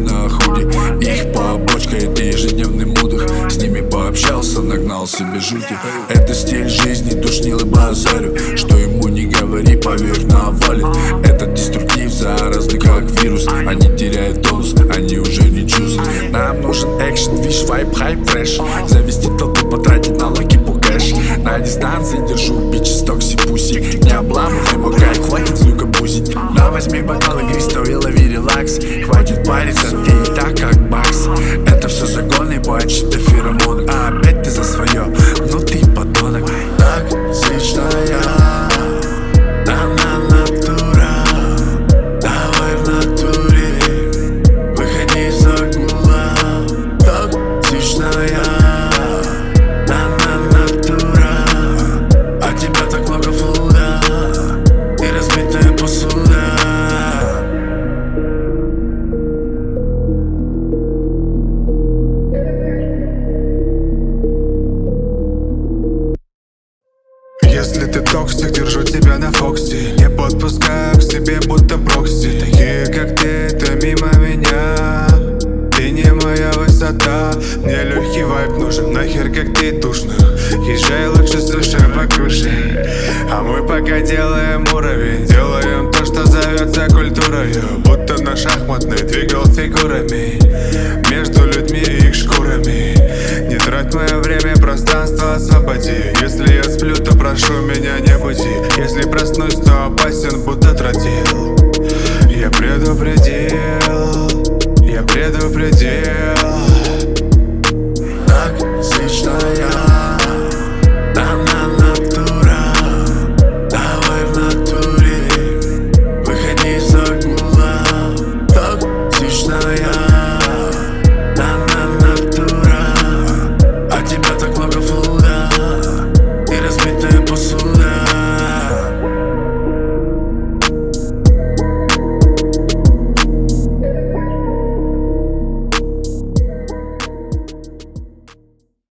на худи. Их побочка — это ежедневный мудах. С ними пообщался, нагнал себе жути. Это стиль жизни, душнил и базарю. Что ему не говори, поверь, навалит. Этот деструктив заразный, как вирус. Они теряют тонус, они уже не чувствуют. Нам нужен экшен, виш, вайп, хайп, фреш. Завести толпу, потратить налоги по кэш. На дистанции держу бичи, стокси, пуси. Не обламывай мой кайф, хватит звука бузить. На, возьми бокал игристого и лови релакс. Хватит париться, ты и так как бакс. Это все загоны, почти феромоны. А опять ты за свое, ну ты подонок. Токсичная она натура. Давай в натуре, выходи из угла. Токсичная она натура. А тебя так много флуда, ты разбитая посуда. Если ты токсик, держу тебя на фоксе. Не подпускаю к себе, будто прокси. Такие как ты, это мимо меня. Ты не моя высота. Мне легкий вайб нужен, нахер как ты душных. Езжай лучше с душой по крыше. А мы пока делаем уровень. Делаем то, что зовется культурою. Будто на шахматной двигал фигурами между людьми и их шкурами. Не трать мое время, пространство освободи. Если я сплю, то прошу меня не буди. Если проснусь, то опасен, будто тротил. Я предупредил, я предупредил.